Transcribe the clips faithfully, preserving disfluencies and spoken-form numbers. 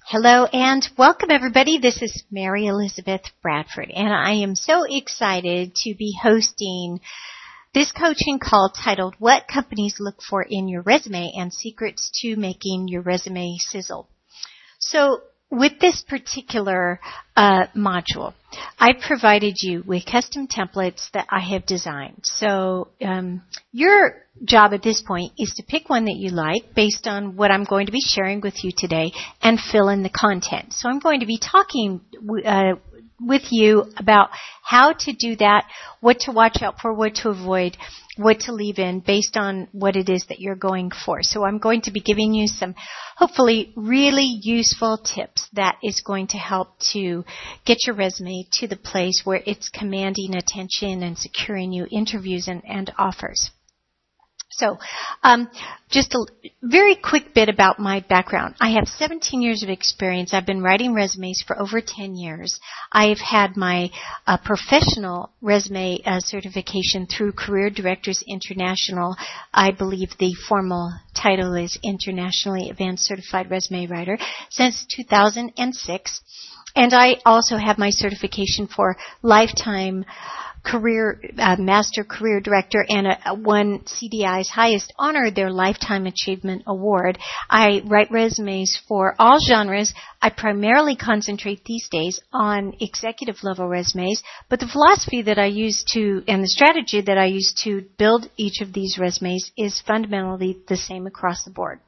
Hello and welcome everybody. This is Mary Elizabeth Bradford and I am so excited to be hosting this coaching call titled What Companies Look For in Your Resume and Secrets to Making Your Resume Sizzle. So with this particular uh, module, I provided you with custom templates that I have designed. So um, your job at this point is to pick one that you like based on what I'm going to be sharing with you today and fill in the content. So I'm going to be talking uh, with you about how to do that, what to watch out for, what to avoid, what to leave in based on what it is that you're going for. So I'm going to be giving you some hopefully really useful tips that is going to help to get your resume to the place where it's commanding attention and securing you interviews and, and offers. So, um, just a very quick bit about my background. I have seventeen years of experience. I've been writing resumes for over ten years. I've had my uh, professional resume uh, certification through Career Directors International. I believe the formal title is Internationally Advanced Certified Resume Writer since two thousand six. And I also have my certification for lifetime career uh, master career director and a, a won C D I's highest honor, their Lifetime Achievement Award. I write resumes for all genres. I primarily concentrate these days on executive level resumes, but the philosophy that I use to and the strategy that I use to build each of these resumes is fundamentally the same across the board.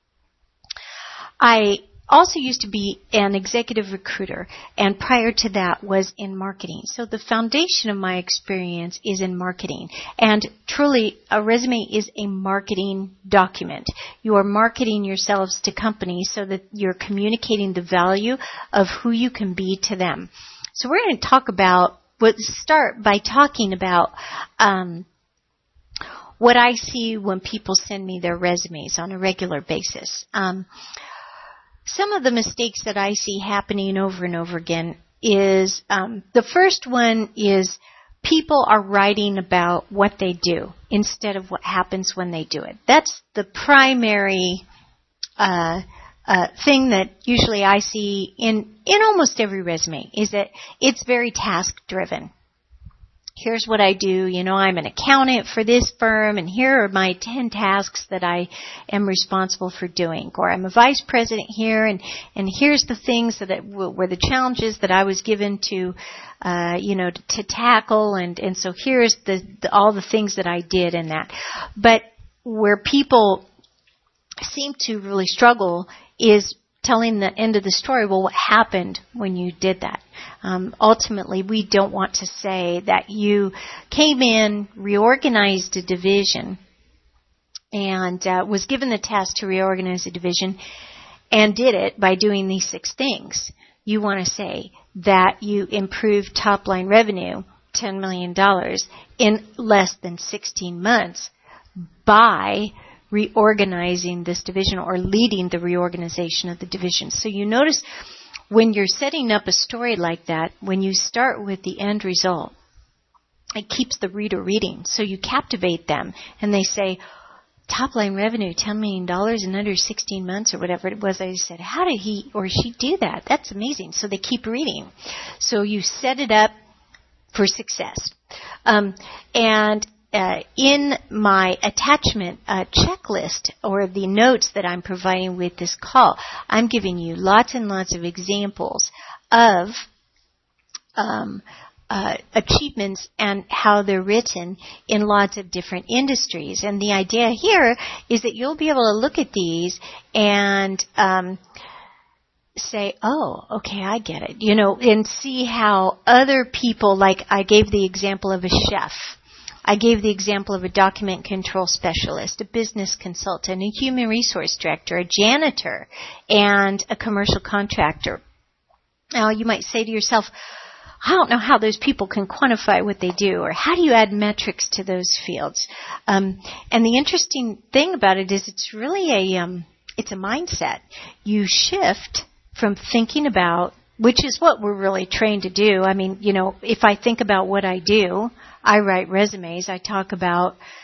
I also used to be an executive recruiter, and prior to that was in marketing. So the foundation of my experience is in marketing. And truly, a resume is a marketing document. You are marketing yourselves to companies so that you're communicating the value of who you can be to them. So we're going to talk about, let's start by talking about um, what I see when people send me their resumes on a regular basis. Um, Some of the mistakes that I see happening over and over again is, um, the first one is people are writing about what they do instead of what happens when they do it. That's the primary uh, uh, thing that usually I see in, in almost every resume, is that it's very task-driven. Here's what I do, you know, I'm an accountant for this firm, and here are my ten tasks that I am responsible for doing. Or I'm a vice president here, and, and here's the things that it, were the challenges that I was given to, uh, you know, to, to tackle, and, and so here's the, the all the things that I did in that. But where people seem to really struggle is telling the end of the story. Well, what happened when you did that? Um, ultimately, we don't want to say that you came in, reorganized a division, and uh, was given the task to reorganize a division and did it by doing these six things. You want to say that you improved top-line revenue, ten million dollars, in less than sixteen months by reorganizing this division or leading the reorganization of the division. So you notice when you're setting up a story like that, when you start with the end result, it keeps the reader reading. So you captivate them and they say, top line revenue, ten million dollars in under sixteen months or whatever it was. I said, how did he or she do that? That's amazing. So they keep reading. So you set it up for success. Um, and Uh, in my attachment uh, checklist or the notes that I'm providing with this call, I'm giving you lots and lots of examples of um, uh, achievements and how they're written in lots of different industries. And the idea here is that you'll be able to look at these and um, say, oh, okay, I get it, you know, and see how other people, like I gave the example of a chef. I gave the example of a document control specialist, a business consultant, a human resource director, a janitor, and a commercial contractor. Now, you might say to yourself, I don't know how those people can quantify what they do, or how do you add metrics to those fields? Um, and the interesting thing about it is it's really a, um, it's a mindset. You shift from thinking about, which is what we're really trained to do. I mean, you know, if I think about what I do, I write resumes. I talk about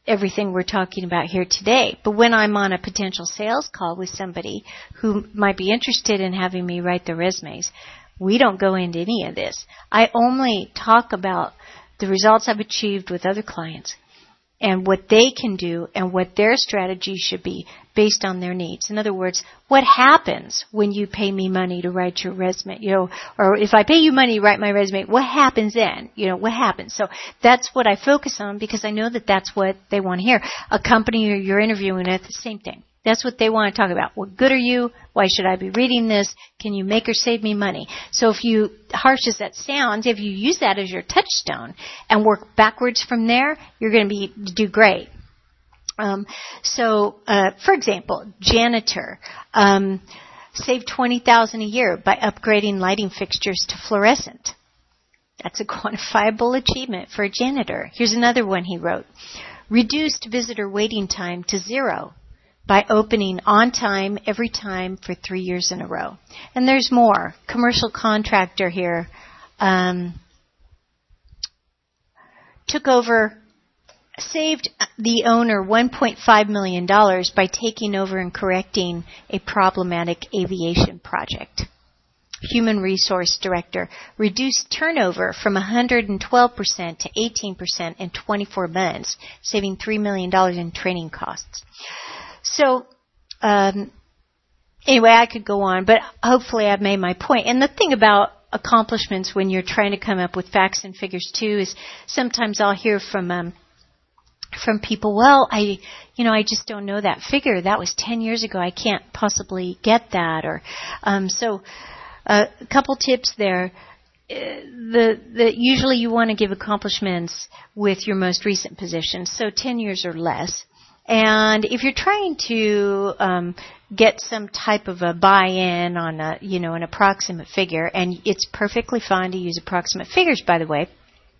everything we're talking about here today. But when I'm on a potential sales call with somebody who might be interested in having me write their resumes, we don't go into any of this. I only talk about the results I've achieved with other clients and what they can do and what their strategy should be based on their needs. In other words, what happens when you pay me money to write your resume? You know, or if I pay you money to write my resume, what happens then? You know, what happens? So that's what I focus on because I know that that's what they want to hear. A company you're interviewing with, the same thing. That's what they want to talk about. What good are you? Why should I be reading this? Can you make or save me money? So if you, harsh as that sounds, if you use that as your touchstone and work backwards from there, you're going to be do great. Um, so, uh, for example, janitor um, saved twenty thousand dollars a year by upgrading lighting fixtures to fluorescent. That's a quantifiable achievement for a janitor. Here's another one he wrote. Reduced visitor waiting time to zero by opening on time every time for three years in a row. And there's more. Commercial contractor here um, took over, saved the owner one point five million dollars by taking over and correcting a problematic aviation project. Human resource director reduced turnover from one hundred twelve percent to eighteen percent in twenty-four months, saving three million dollars in training costs. So, um, anyway, I could go on, but hopefully I've made my point. And the thing about accomplishments when you're trying to come up with facts and figures too is sometimes I'll hear from um, from people, well, I, you know, I just don't know that figure. That was ten years ago. I can't possibly get that. Or um, so, uh, a couple tips there. The, the usually you want to give accomplishments with your most recent position, so ten years or less. And if you're trying to um, get some type of a buy-in on a, you know, an approximate figure, and it's perfectly fine to use approximate figures, by the way,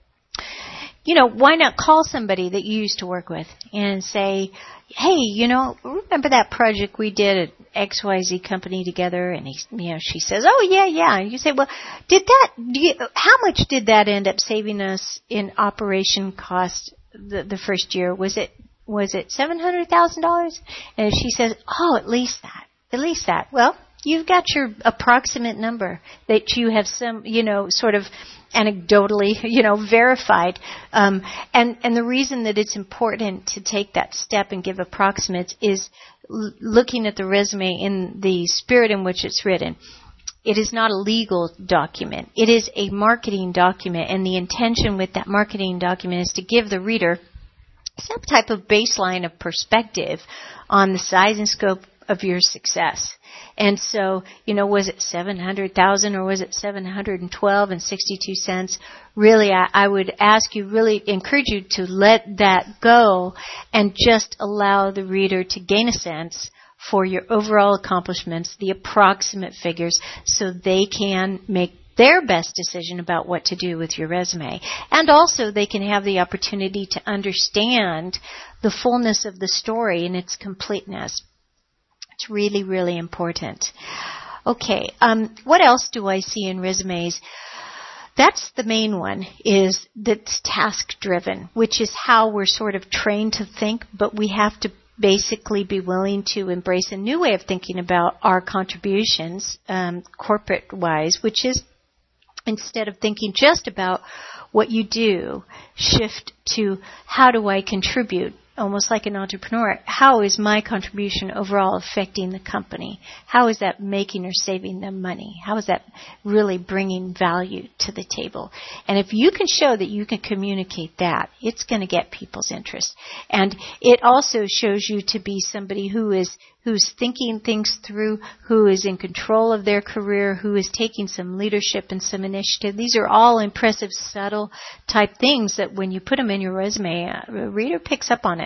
you know, why not call somebody that you used to work with and say, hey, you know, remember that project we did at X Y Z company together? And he, you know, she says, oh yeah, yeah. And you say, well, did that? Do you, how much did that end up saving us in operation cost the, the first year? Was it was it seven hundred thousand dollars? And she says, oh, at least that, at least that. Well, you've got your approximate number that you have some, you know, sort of anecdotally, you know, verified. Um, and, and the reason that it's important to take that step and give approximates is l- looking at the resume in the spirit in which it's written. It is not a legal document. It is a marketing document, and the intention with that marketing document is to give the reader some type of baseline of perspective on the size and scope of your success. And so, you know, was it seven hundred thousand or was it seven hundred twelve and sixty-two cents? Really, I, I would ask you, really encourage you to let that go and just allow the reader to gain a sense for your overall accomplishments, the approximate figures, so they can make their best decision about what to do with your resume. And also they can have the opportunity to understand the fullness of the story and its completeness. It's really, really important. Okay, um, what else do I see in resumes? That's the main one, is that's task-driven, which is how we're sort of trained to think, but we have to basically be willing to embrace a new way of thinking about our contributions, um, corporate-wise, which is instead of thinking just about what you do, shift to how do I contribute, almost like an entrepreneur. How is my contribution overall affecting the company? How is that making or saving them money? How is that really bringing value to the table? And if you can show that you can communicate that, it's going to get people's interest. And it also shows you to be somebody who is who's thinking things through, who is in control of their career, who is taking some leadership and some initiative. These are all impressive, subtle type things that when you put them in your resume, a reader picks up on it.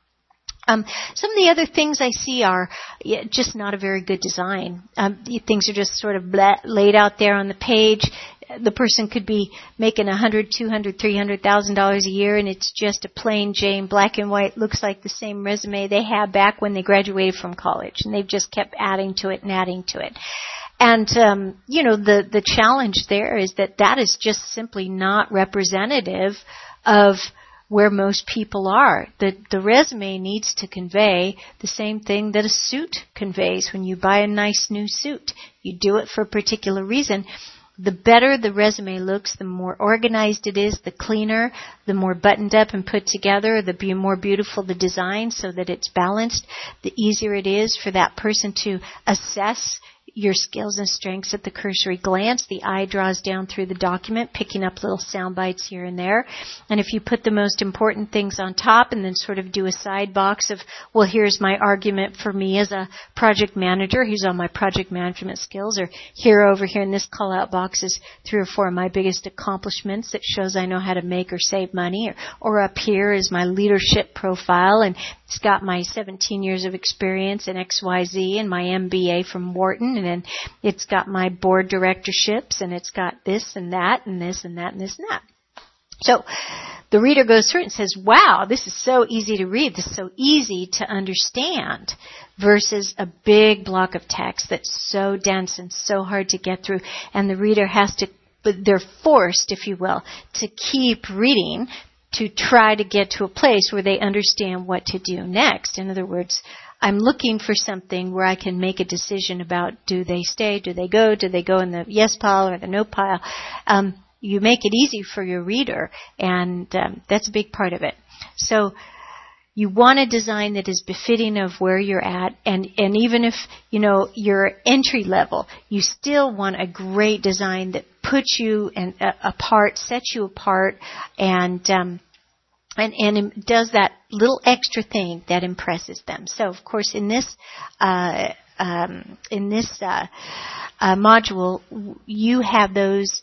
Um, some of the other things I see are yeah, just not a very good design. Um, things are just sort of blah, laid out there on the page. The person could be making a hundred, two hundred, three hundred thousand dollars a year, and it's just a plain Jane, black and white, looks like the same resume they had back when they graduated from college, and they've just kept adding to it and adding to it. And um, you know, the the challenge there is that that is just simply not representative of where most people are. The, the resume needs to convey the same thing that a suit conveys. When you buy a nice new suit, you do it for a particular reason. The better the resume looks, the more organized it is, the cleaner, the more buttoned up and put together, the more beautiful the design so that it's balanced, the easier it is for that person to assess your skills and strengths at the cursory glance. The eye draws down through the document, picking up little sound bites here and there. And if you put the most important things on top and then sort of do a side box of, well, here's my argument for me as a project manager, here's all my project management skills, or here over here in this call-out box is three or four of my biggest accomplishments that shows I know how to make or save money, or, or up here is my leadership profile, and it's got my seventeen years of experience in X Y Z and my M B A from Wharton, and then it's got my board directorships, and it's got this and that and this and that and this and that. So the reader goes through it and says, wow, this is so easy to read. This is so easy to understand, versus a big block of text that's so dense and so hard to get through. And the reader has to, they're forced, if you will, to keep reading to try to get to a place where they understand what to do next. In other words, I'm looking for something where I can make a decision about, do they stay, do they go, do they go in the yes pile or the no pile. Um, you make it easy for your reader, and um, that's a big part of it. So you want a design that is befitting of where you're at, and, and even if, you know, you're entry level, you still want a great design that puts you and, uh, apart, sets you apart, and um, And, and does that little extra thing that impresses them. So, of course, in this uh, um, in this uh, uh, module, you have those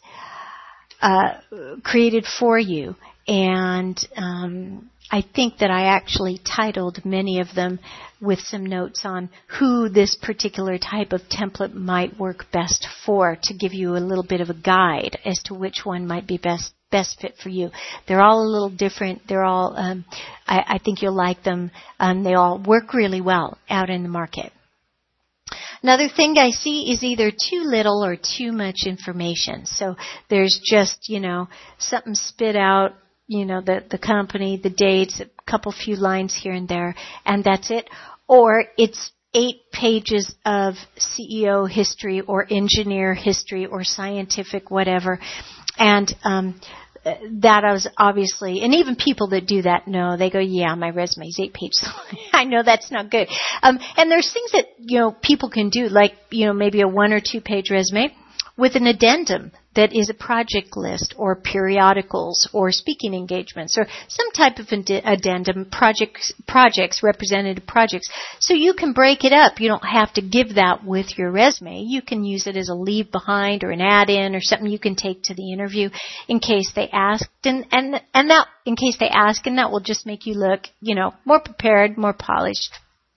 uh, created for you, and um, I think that I actually titled many of them with some notes on who this particular type of template might work best for, to give you a little bit of a guide as to which one might be best best fit for you. They're all a little different. They're all, um, I, I think you'll like them. Um, they all work really well out in the market. Another thing I see is either too little or too much information. So there's just, you know, something spit out, you know, the, the company, the dates, a couple few lines here and there, and that's it. Or it's eight pages of C E O history or engineer history or scientific whatever. And um, that was obviously, and even people that do that know, they go, yeah, my resume is eight pages. I know that's not good. Um, and there's things that, you know, people can do, like, you know, maybe a one or two page resume with an addendum that is a project list or periodicals or speaking engagements or some type of addendum, projects, projects, representative projects. So you can break it up. You don't have to give that with your resume. You can use it as a leave behind or an add-in or something you can take to the interview in case they ask. And, and, and that, in case they ask, and that will just make you look, you know, more prepared, more polished.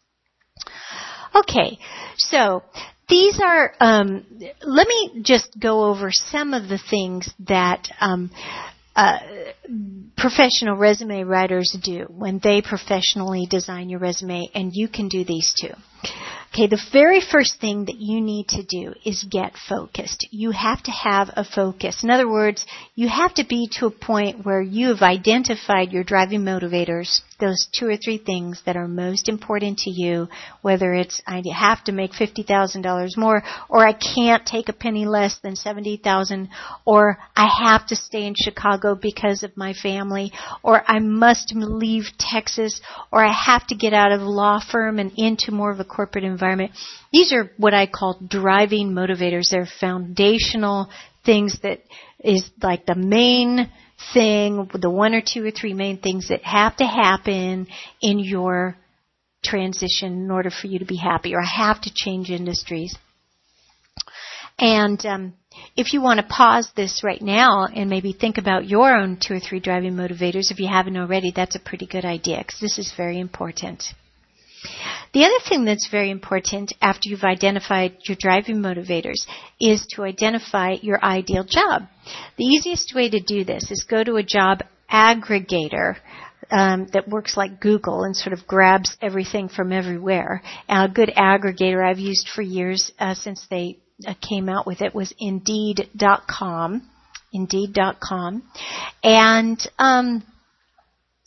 Okay, so these are, um, let me just go over some of the things that um, uh, professional resume writers do when they professionally design your resume, and you can do these too. Okay, the very first thing that you need to do is get focused. You have to have a focus. In other words, you have to be to a point where you have identified your driving motivators, those two or three things that are most important to you, whether it's I have to make fifty thousand dollars more, or I can't take a penny less than seventy thousand dollars, or I have to stay in Chicago because of my family, or I must leave Texas, or I have to get out of a law firm and into more of a corporate environment. These are what I call driving motivators. They're foundational things that is like the main thing, the one or two or three main things that have to happen in your transition in order for you to be happy, or I have to change industries. And um, if you want to pause this right now and maybe think about your own two or three driving motivators, if you haven't already, that's a pretty good idea because this is very important. The other thing that's very important after you've identified your driving motivators is to identify your ideal job. The easiest way to do this is go to a job aggregator um, that works like Google and sort of grabs everything from everywhere. A good aggregator I've used for years uh, since they uh, came out with it was Indeed dot com. Indeed dot com. And um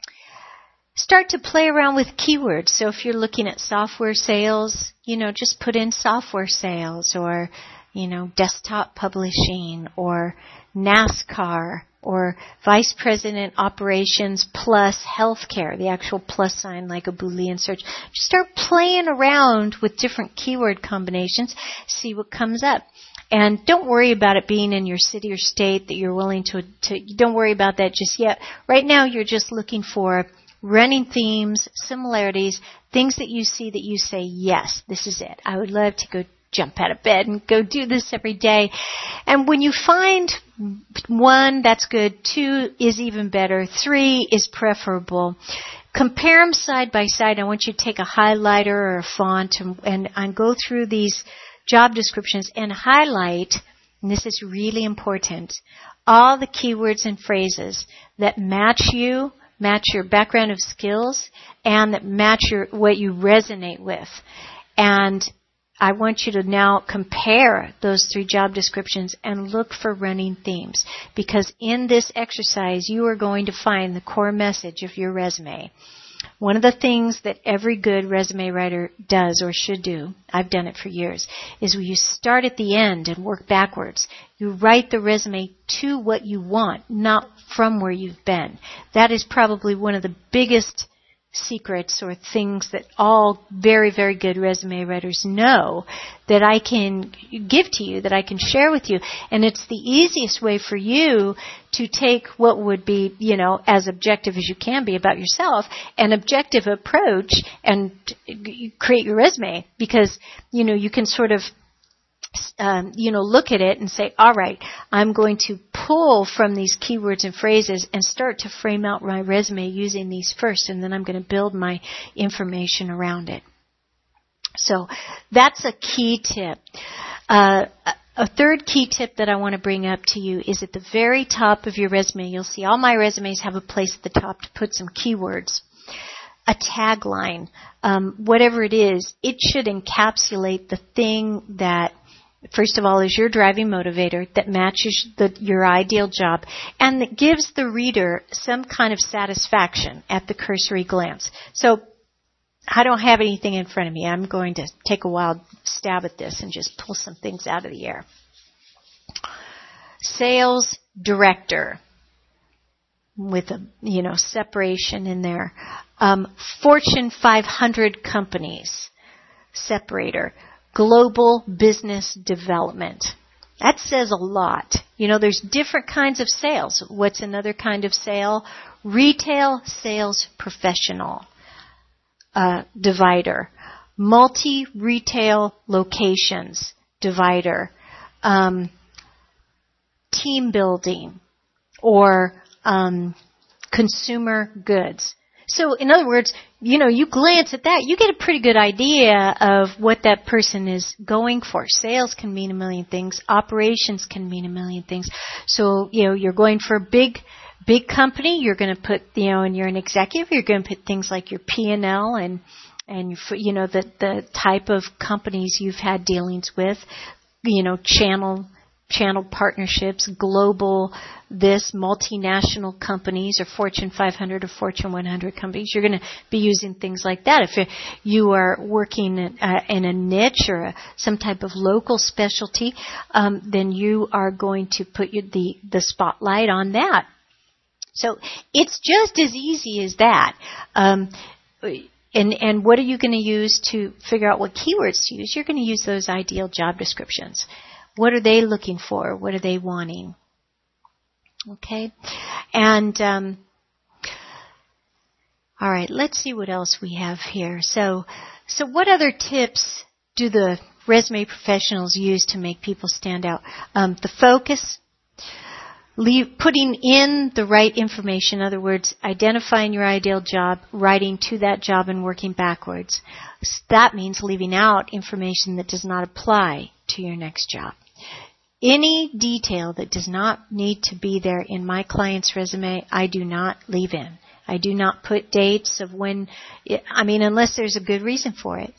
start to play around with keywords. So if you're looking at software sales, you know, just put in software sales or, you know, desktop publishing or NASCAR or Vice President Operations plus healthcare, the actual plus sign like a Boolean search. Just start playing around with different keyword combinations, see what comes up. And don't worry about it being in your city or state that you're willing to, to don't worry about that just yet. Right now you're just looking for running themes, similarities, things that you see that you say, yes, this is it. I would love to go jump out of bed and go do this every day. And when you find one, that's good. Two is even better. Three is preferable. Compare them side by side. I want you to take a highlighter or a font and, and, and go through these job descriptions and highlight, and this is really important, all the keywords and phrases that match you, match your background of skills, and that match your, what you resonate with. And I want you to now compare those three job descriptions and look for running themes. Because in this exercise, you are going to find the core message of your resume. One of the things that every good resume writer does or should do, I've done it for years, is when you start at the end and work backwards. You write the resume to what you want, not from where you've been. That is probably one of the biggest secrets or things that all very, very good resume writers know that I can give to you, that I can share with you. And it's the easiest way for you to take what would be, you know, as objective as you can be about yourself, an objective approach and create your resume, because, you know, you can sort of Um, you know, look at it and say, all right, I'm going to pull from these keywords and phrases and start to frame out my resume using these first, and then I'm going to build my information around it. So that's a key tip. Uh, a third key tip that I want to bring up to you is at the very top of your resume. You'll see all my resumes have a place at the top to put some keywords. A tagline, um, whatever it is, it should encapsulate the thing that, first of all, is your driving motivator that matches the, your ideal job and that gives the reader some kind of satisfaction at the cursory glance. So I don't have anything in front of me. I'm going to take a wild stab at this and just pull some things out of the air. Sales director with a, you know, separation in there. Um, Fortune five hundred companies, separator. Global business development. That says a lot. You know, there's different kinds of sales. What's another kind of sale? Retail sales professional. Uh, divider. Multi-retail locations. Divider. Um, team building. Or um, consumer goods. So, in other words, you know, you glance at that, you get a pretty good idea of what that person is going for. Sales can mean a million things. Operations can mean a million things. So, you know, you're going for a big, big company. You're going to put, you know, and you're an executive, you're going to put things like your P and L and, and, you know, the, the type of companies you've had dealings with, you know, channel channel partnerships, global, this, multinational companies or Fortune five hundred or Fortune one hundred companies. You're going to be using things like that. If you are working in, uh, in a niche or a, some type of local specialty, um, then you are going to put your, the, the spotlight on that. So it's just as easy as that. Um, and, and what are you going to use to figure out what keywords to use? You're going to use those ideal job descriptions. What are they looking for? What are they wanting? Okay. And, um, all right, let's see what else we have here. So, so what other tips do the resume professionals use to make people stand out? Um, the focus, leave, putting in the right information. In other words, identifying your ideal job, writing to that job and working backwards. That means leaving out information that does not apply to your next job. Any detail that does not need to be there in my client's resume, I do not leave in. I do not put dates of when, it, I mean, unless there's a good reason for it.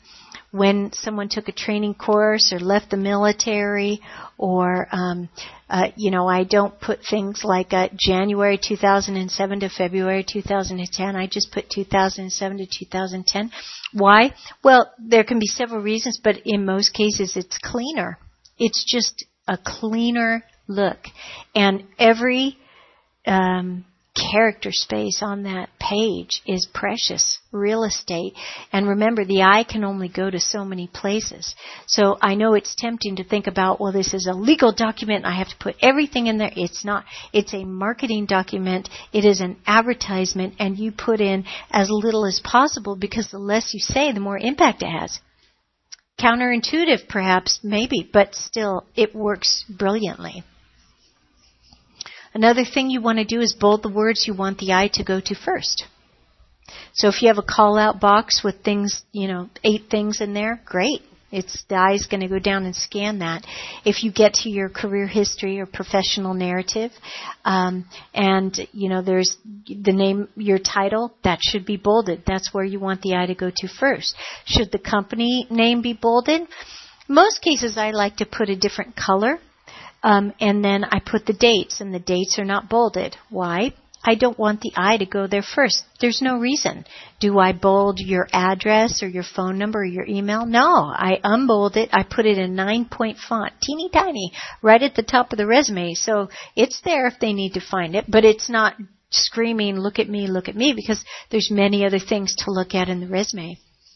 when someone took a training course or left the military, or, um, uh, you know, I don't put things like uh, January two thousand seven to February two thousand ten. I just put two thousand seven to two thousand ten. Why? Well, there can be several reasons, but in most cases it's cleaner. It's just a cleaner look. And every um, character space on that page is precious real estate. And remember, the eye can only go to so many places. So I know it's tempting to think about, well, this is a legal document. I have to put everything in there. It's not. It's a marketing document. It is an advertisement, and you put in as little as possible, because the less you say, the more impact it has. Counterintuitive, perhaps, maybe, but still, it works brilliantly. Another thing you want to do is bold the words you want the eye to go to first. So if you have a call-out box with things, you know, eight things in there, great. It's the eye's going to go down and scan that. If you get to your career history or professional narrative, um, and you know, there's the name, your title, that should be bolded. That's where you want the eye to go to first. Should the company name be bolded? Most cases, I like to put a different color. Um, and then I put the dates, and the dates are not bolded. Why? I don't want the eye to go there first. There's no reason. Do I bold your address or your phone number or your email? No, I unbold it. I put it in nine-point font, teeny tiny, right at the top of the resume. So it's there if they need to find it, but it's not screaming, look at me, look at me, because there's many other things to look at in the resume.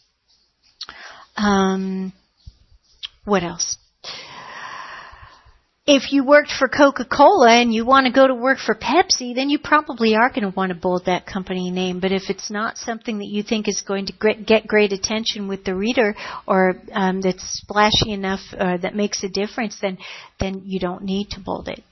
Um, what else? If you worked for Coca-Cola and you want to go to work for Pepsi, then you probably are going to want to bold that company name. But if it's not something that you think is going to get great attention with the reader, or um, that's splashy enough, uh, that makes a difference, then then you don't need to bold it.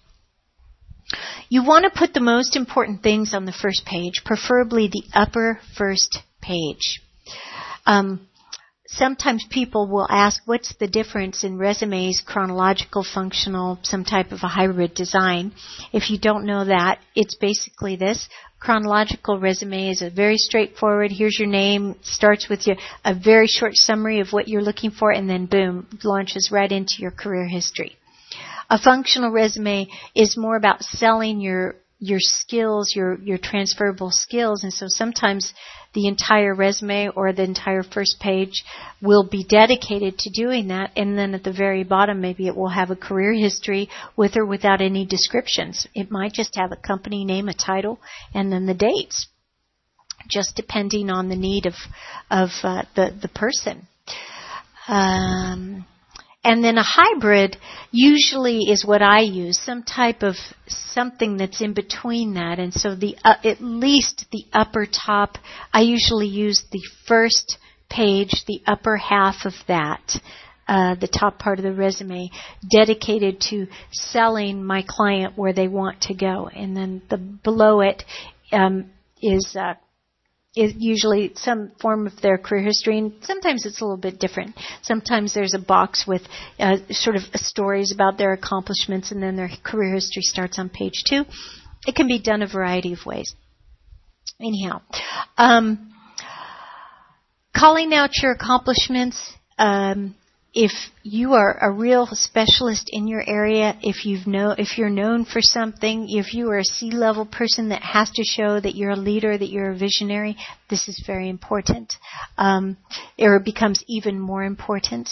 You want to put the most important things on the first page, preferably the upper first page. Um, Sometimes people will ask, what's the difference in resumes, chronological, functional, some type of a hybrid design? If you don't know that, it's basically this. Chronological resume is a very straightforward, here's your name, starts with your, a very short summary of what you're looking for, and then boom, launches right into your career history. A functional resume is more about selling your your skills, your your transferable skills, and so sometimes the entire resume or the entire first page will be dedicated to doing that, and then at the very bottom maybe it will have a career history with or without any descriptions. It might just have a company name, a title, and then the dates, just depending on the need of of uh, the the person. Um, And then a hybrid usually is what I use, some type of something that's in between that. And so the uh, at least the upper top, I usually use the first page, the upper half of that, uh, the top part of the resume, dedicated to selling my client where they want to go. And then the below it um, is uh, is usually some form of their career history, and sometimes it's a little bit different. Sometimes there's a box with uh, sort of stories about their accomplishments, and then their career history starts on page two. It can be done a variety of ways. Anyhow, um, calling out your accomplishments. Um, If you are a real specialist in your area, if you've know, if you're known for something, if you are a C-level person that has to show that you're a leader, that you're a visionary, this is very important. Um, or it becomes even more important.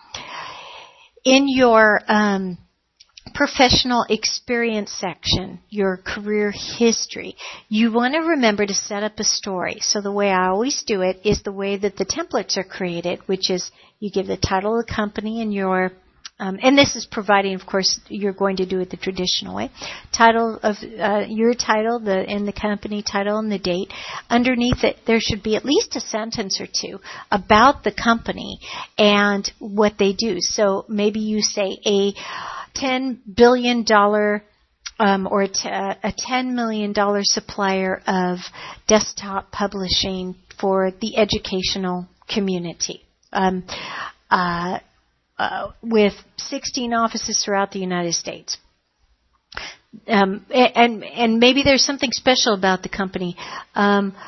In your um, professional experience section, your career history, you want to remember to set up a story. So the way I always do it is the way that the templates are created, which is you give the title of the company and your, um, and this is providing, of course, you're going to do it the traditional way. Title of uh, your title, the and the company title and the date. Underneath it, there should be at least a sentence or two about the company and what they do. So maybe you say a ten billion dollars um, or a, t- a ten million dollars supplier of desktop publishing for the educational community. Um, uh, uh, with sixteen offices throughout the United States. Um, and, and maybe there's something special about the company. Um,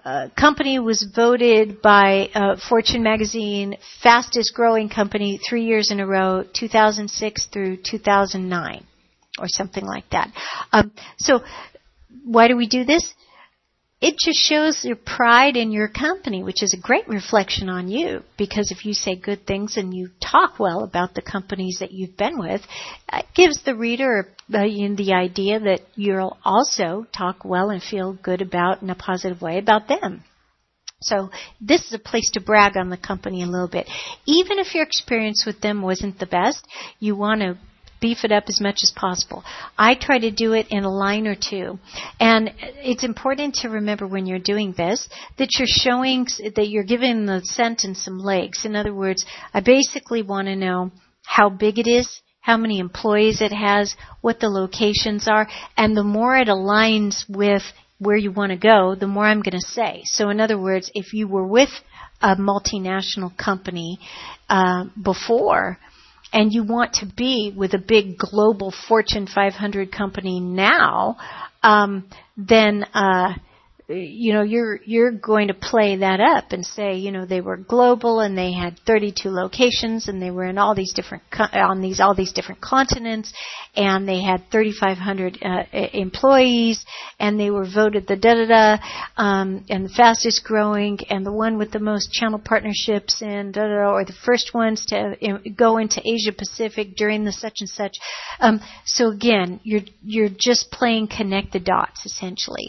uh, company was voted by uh, Fortune magazine fastest growing company three years in a row, two thousand six through two thousand nine, or something like that. Um, so why do we do this? It just shows your pride in your company, which is a great reflection on you, because if you say good things and you talk well about the companies that you've been with, it gives the reader uh, the idea that you'll also talk well and feel good about, in a positive way, about them. So this is a place to brag on the company a little bit. Even if your experience with them wasn't the best, you want to beef it up as much as possible. I try to do it in a line or two. And it's important to remember when you're doing this that you're showing, that you're giving the sentence some legs. In other words, I basically want to know how big it is, how many employees it has, what the locations are, and the more it aligns with where you want to go, the more I'm going to say. So in other words, if you were with a multinational company uh, before, and you want to be with a big global Fortune five hundred company now, um, then uh, you know you're you're going to play that up and say, you know, they were global and they had thirty-two locations and they were in all these different co- on these all these different continents, and they had thirty-five hundred uh, employees, and they were voted the da da da um, and the fastest growing and the one with the most channel partnerships and da da da, or the first ones to uh, go into Asia Pacific during the such and such. Um, so again, you're you're just playing connect the dots essentially.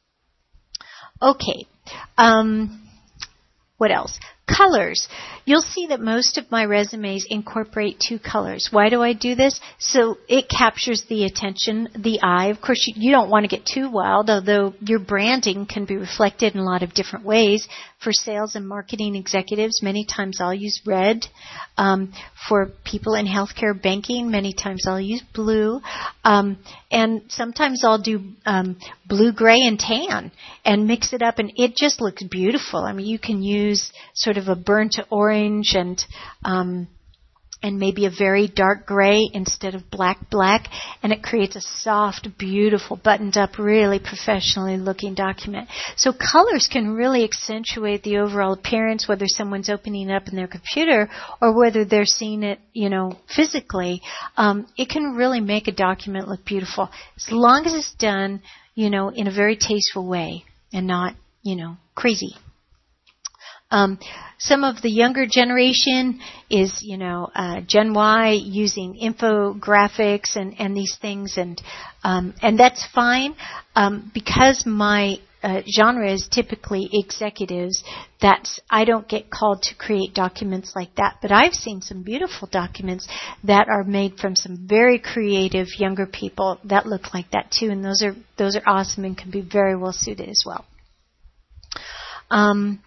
Okay, um, what else? Colors. You'll see that most of my resumes incorporate two colors. Why do I do this? So it captures the attention, the eye. Of course, you, you don't want to get too wild, although your branding can be reflected in a lot of different ways. For sales and marketing executives, many times I'll use red. Um, for people in healthcare banking, many times I'll use blue. Um, and sometimes I'll do um, blue, gray, and tan and mix it up, and it just looks beautiful. I mean, you can use sort of a burnt orange and um, and maybe a very dark gray instead of black black, and it creates a soft, beautiful, buttoned up, really professionally looking document. So colors can really accentuate the overall appearance, whether someone's opening it up in their computer or whether they're seeing it, you know, physically. Um, it can really make a document look beautiful, as long as it's done, you know, in a very tasteful way and not, you know, crazy. Um, some of the younger generation is, you know, uh, Gen Y, using infographics and, and these things, and um, and that's fine um, because my uh, genre is typically executives. That's I don't get called to create documents like that, but I've seen some beautiful documents that are made from some very creative younger people that look like that too, and those are those are awesome and can be very well suited as well. Um,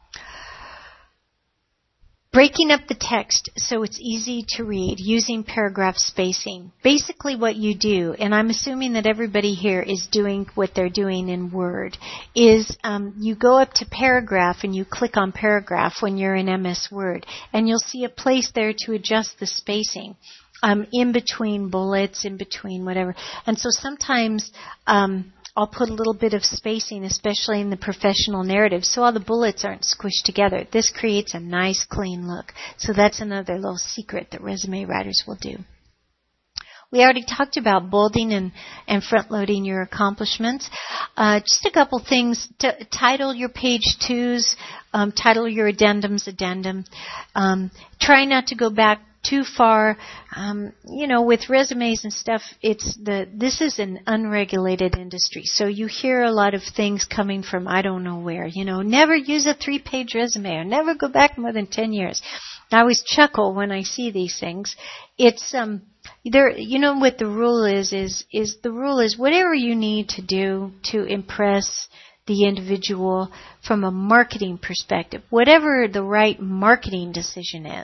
Breaking up the text so it's easy to read using paragraph spacing. Basically what you do, and I'm assuming that everybody here is doing what they're doing in Word, is um, you go up to paragraph and you click on paragraph when you're in M S Word, and you'll see a place there to adjust the spacing um, in between bullets, in between whatever. And so sometimes um, I'll put a little bit of spacing, especially in the professional narrative, so all the bullets aren't squished together. This creates a nice, clean look. So that's another little secret that resume writers will do. We already talked about bolding and, and front-loading your accomplishments. Uh, just a couple things. T- title your page twos. Um, title your addendums addendum. Um, try not to go back too far. Um, you know, with resumes and stuff, it's the this is an unregulated industry. So you hear a lot of things coming from I don't know where. You know, never use a three-page resume or never go back more than ten years. I always chuckle when I see these things. It's um there. You know what the rule is? Is is the rule is whatever you need to do to impress the individual from a marketing perspective, whatever the right marketing decision is,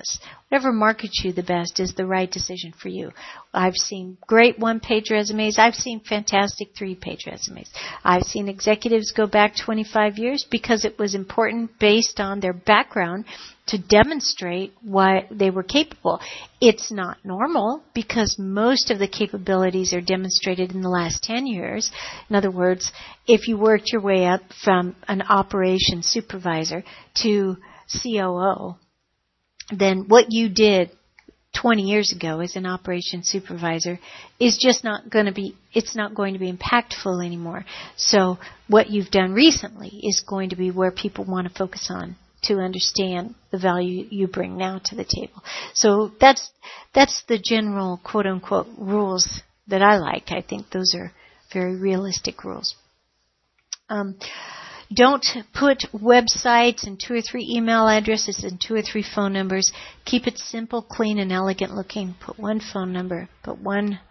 whatever markets you the best is the right decision for you. I've seen great one-page resumes. I've seen fantastic three-page resumes. I've seen executives go back twenty-five years because it was important based on their background to demonstrate what they were capable. It's not normal because most of the capabilities are demonstrated in the last ten years. In other words, if you worked your way up from an operations supervisor to C O O, then what you did twenty years ago as an operations supervisor is just not going to be, it's not going to be impactful anymore. So what you've done recently is going to be where people want to focus on to understand the value you bring now to the table. So that's, that's the general quote unquote rules that I like. I think those are very realistic rules. Um, Don't put websites and two or three email addresses and two or three phone numbers. Keep it simple, clean, and elegant looking. Put one phone number, put one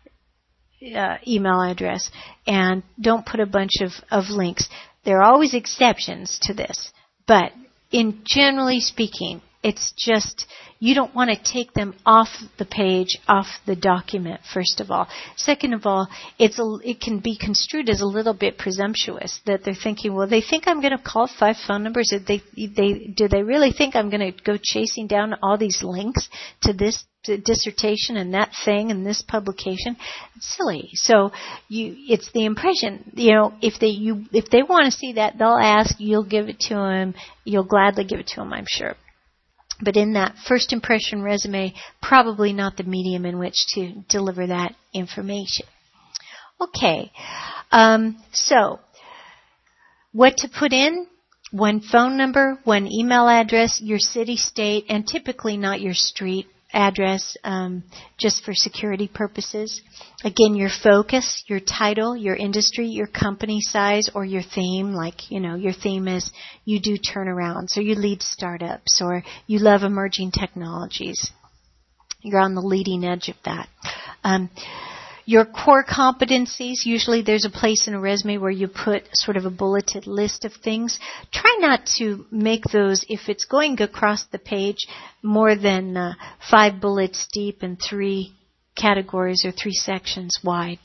uh, email address, and don't put a bunch of, of links. There are always exceptions to this, but in generally speaking, it's just, you don't want to take them off the page, off the document, first of all. Second of all, it's a, it can be construed as a little bit presumptuous that they're thinking, well, they think I'm going to call five phone numbers. Or they, they, do they really think I'm going to go chasing down all these links to this to dissertation and that thing and this publication? It's silly. So you, it's the impression, you know, if they, you, if they want to see that, they'll ask, you'll give it to them. You'll gladly give it to them, I'm sure. But in that first impression resume, probably not the medium in which to deliver that information. Okay, um, so what to put in? One phone number, one email address, your city, state, and typically not your street address, um, just for security purposes. Again, your focus, your title, your industry, your company size, or your theme. Like, you know, your theme is you do turnarounds, or you lead startups, or you love emerging technologies. You're on the leading edge of that. Um, Your core competencies, usually there's a place in a resume where you put sort of a bulleted list of things. Try not to make those, if it's going across the page, more than uh, five bullets deep and three categories or three sections wide.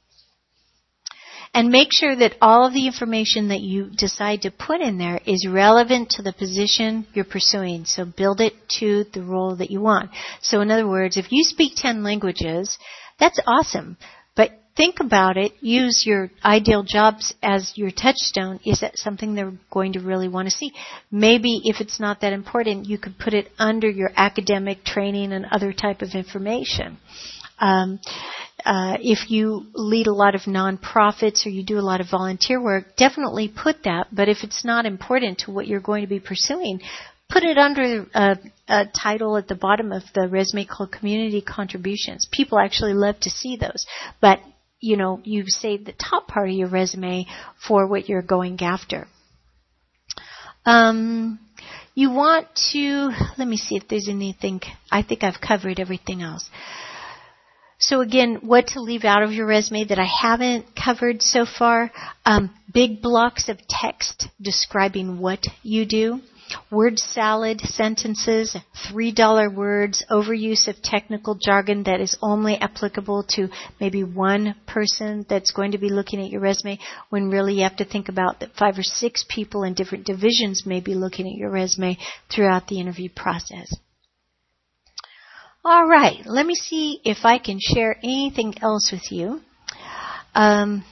And make sure that all of the information that you decide to put in there is relevant to the position you're pursuing. So build it to the role that you want. So in other words, if you speak ten languages, that's awesome. But think about it. Use your ideal jobs as your touchstone. Is that something they're going to really want to see? Maybe if it's not that important, you could put it under your academic training and other type of information. Um, uh, if you lead a lot of nonprofits or you do a lot of volunteer work, definitely put that. But if it's not important to what you're going to be pursuing, put it under a, a title at the bottom of the resume called Community Contributions. People actually love to see those. But, you know, you save the top part of your resume for what you're going after. Um, you want to, let me see if there's anything, I think I've covered everything else. So again, what to leave out of your resume that I haven't covered so far, um, big blocks of text describing what you do. Word salad sentences, three dollar words, overuse of technical jargon that is only applicable to maybe one person that's going to be looking at your resume, when really you have to think about that five or six people in different divisions may be looking at your resume throughout the interview process. All right, let me see if I can share anything else with you. Um,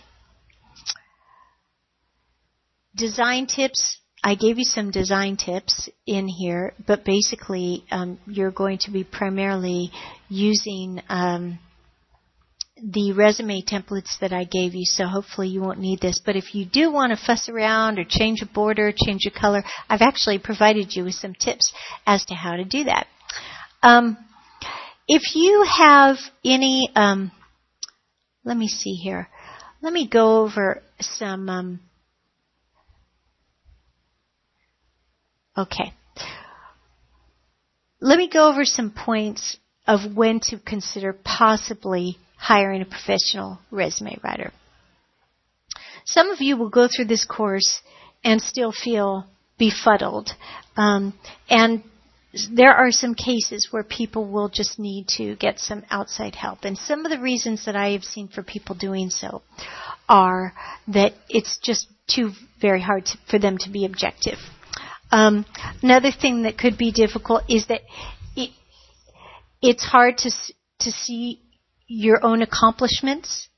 design tips. I gave you some design tips in here, but basically um, you're going to be primarily using um, the resume templates that I gave you, so hopefully you won't need this. But if you do want to fuss around or change a border, change a color, I've actually provided you with some tips as to how to do that. Um, if you have any, um, let me see here. Let me go over some... Um, Okay. Let me go over some points of when to consider possibly hiring a professional resume writer. Some of you will go through this course and still feel befuddled. Um, and there are some cases where people will just need to get some outside help. And some of the reasons that I have seen for people doing so are that it's just too very hard to, for them to be objective. Um, another thing that could be difficult is that it, it's hard to to see your own accomplishments